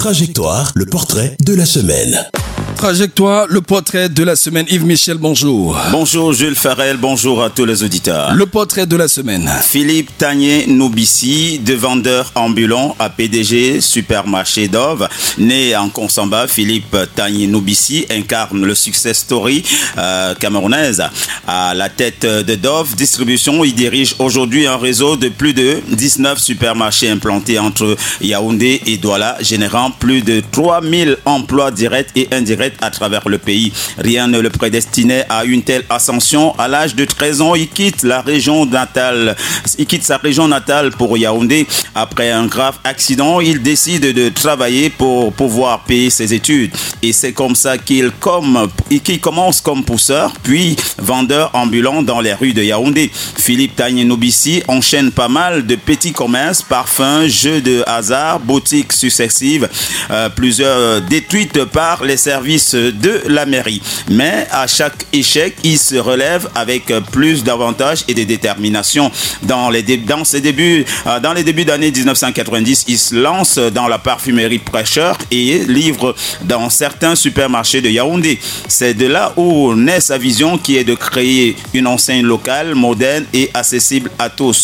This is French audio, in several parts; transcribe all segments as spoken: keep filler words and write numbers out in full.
Trajectoire, le portrait de la semaine. Trajectoire, le portrait de la semaine. Yves Michel, bonjour. Bonjour Jules Farel, bonjour à tous les auditeurs. Le portrait de la semaine. Philippe Tagné-Noubissi, de vendeur ambulant à P D G Supermarché Dove. Né en Konsamba, Philippe Tagné-Noubissi incarne le success story euh, camerounaise. À la tête de Dove Distribution, il dirige aujourd'hui un réseau de plus de dix-neuf supermarchés implantés entre Yaoundé et Douala, générant plus de trois mille emplois directs et indirects à travers le pays. Rien ne le prédestinait à une telle ascension. À l'âge de treize ans, il quitte la région natale, il quitte sa région natale pour Yaoundé. Après un grave accident, il décide de travailler pour pouvoir payer ses études. Et c'est comme ça qu'il, comme, qu'il commence comme pousseur, puis vendeur ambulant dans les rues de Yaoundé. Philippe Tagné-Noubissi enchaîne pas mal de petits commerces, parfums, jeux de hasard, boutiques successives, euh, plusieurs détruites par les services de la mairie. Mais à chaque échec, il se relève avec plus d'avantages et de détermination. Dans les, dé- dans ses débuts, euh, dans les débuts d'année dix-neuf cent quatre-vingt-dix, il se lance dans la parfumerie prêcheur et livre dans certains supermarchés de Yaoundé. C'est de là où naît sa vision qui est de créer une enseigne locale, moderne et accessible à tous.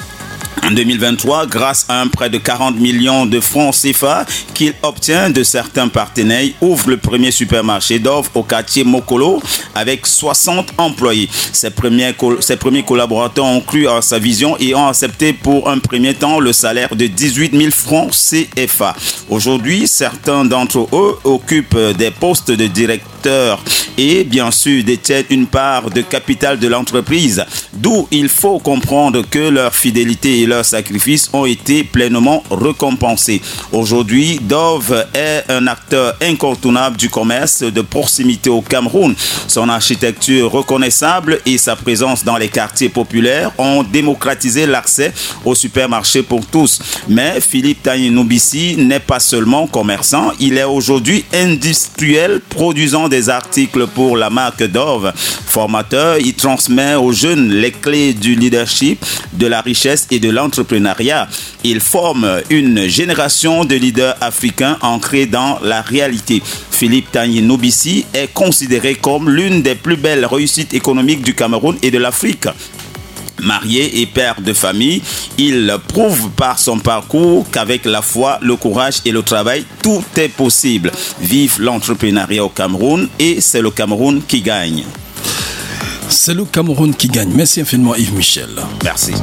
En deux mille vingt-trois, grâce à un prêt de quarante millions de francs C F A qu'il obtient de certains partenaires, ouvre le premier supermarché Dove au quartier Mokolo avec soixante employés. Ses premiers, ses premiers collaborateurs ont cru à sa vision et ont accepté pour un premier temps le salaire de dix-huit mille francs C F A. Aujourd'hui, certains d'entre eux occupent des postes de directeur et bien sûr détiennent une part de capital de l'entreprise, d'où il faut comprendre que leur fidélité et leurs sacrifices ont été pleinement récompensés. Aujourd'hui, Dove est un acteur incontournable du commerce de proximité au Cameroun. Son architecture reconnaissable et sa présence dans les quartiers populaires ont démocratisé l'accès aux supermarchés pour tous. Mais Philippe Tagné-Noubissi n'est pas seulement commerçant, il est aujourd'hui industriel produisant des articles pour la marque Dove. Formateur, il transmet aux jeunes les clés du leadership, de la richesse et de l'entrepreneuriat. Il forme une génération de leaders africains ancrés dans la réalité. Philippe Tagné-Noubissi est considéré comme l'une des plus belles réussites économiques du Cameroun et de l'Afrique. Marié et père de famille, il prouve par son parcours qu'avec la foi, le courage et le travail, tout est possible. Vive l'entrepreneuriat au Cameroun et c'est le Cameroun qui gagne. C'est le Cameroun qui gagne. Merci infiniment Yves Michel. Merci.